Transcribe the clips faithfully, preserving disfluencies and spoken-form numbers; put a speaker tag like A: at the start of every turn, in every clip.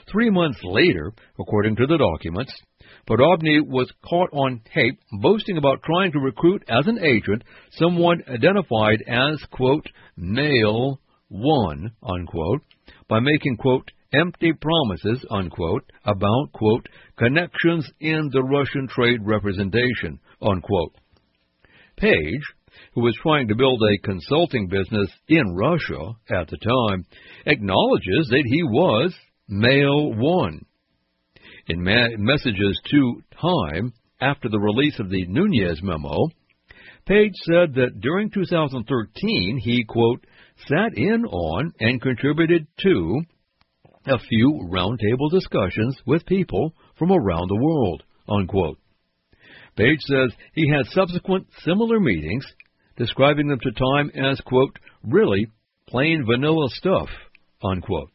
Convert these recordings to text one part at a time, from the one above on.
A: Three months later, according to the documents, Podobny was caught on tape boasting about trying to recruit as an agent someone identified as, quote, male one, unquote, by making, quote, empty promises, unquote, about, quote, connections in the Russian trade representation, unquote. Page, who was trying to build a consulting business in Russia at the time, acknowledges that he was male one. In ma- messages to Time, after the release of the Nunez memo, Page said that during two thousand thirteen he, quote, sat in on and contributed to a few roundtable discussions with people from around the world, unquote. Page says he had subsequent similar meetings, describing them to Time as, quote, really plain vanilla stuff, unquote.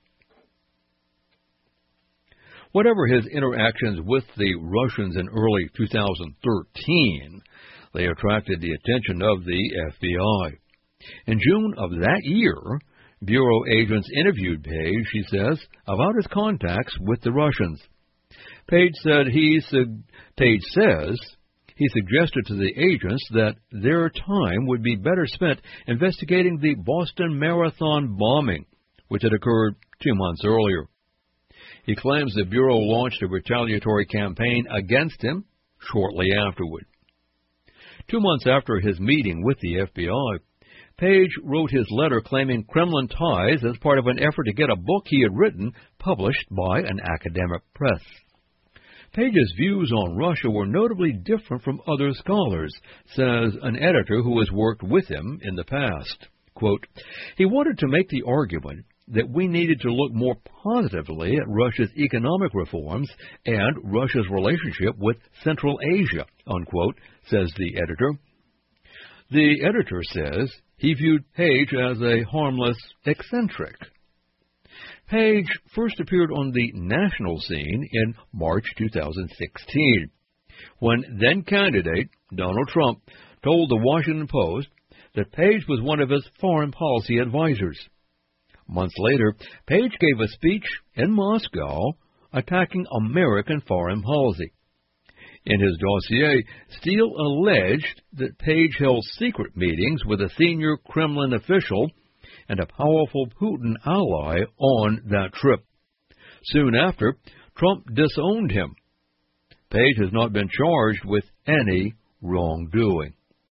A: Whatever his interactions with the Russians in early two thousand thirteen, they attracted the attention of the F B I. In June of that year, Bureau agents interviewed Page, he says, about his contacts with the Russians. Page said he su- Page says he suggested to the agents that their time would be better spent investigating the Boston Marathon bombing, which had occurred two months earlier. He claims the Bureau launched a retaliatory campaign against him shortly afterward. Two months after his meeting with the F B I, Page wrote his letter claiming Kremlin ties as part of an effort to get a book he had written published by an academic press. Page's views on Russia were notably different from other scholars, says an editor who has worked with him in the past. Quote, he wanted to make the argument that we needed to look more positively at Russia's economic reforms and Russia's relationship with Central Asia, unquote, says the editor. The editor says he viewed Page as a harmless eccentric. Page first appeared on the national scene in March two thousand sixteen, when then-candidate Donald Trump told the Washington Post that Page was one of his foreign policy advisors. Months later, Page gave a speech in Moscow attacking American foreign policy. In his dossier, Steele alleged that Page held secret meetings with a senior Kremlin official and a powerful Putin ally on that trip. Soon after, Trump disowned him. Page has not been charged with any wrongdoing.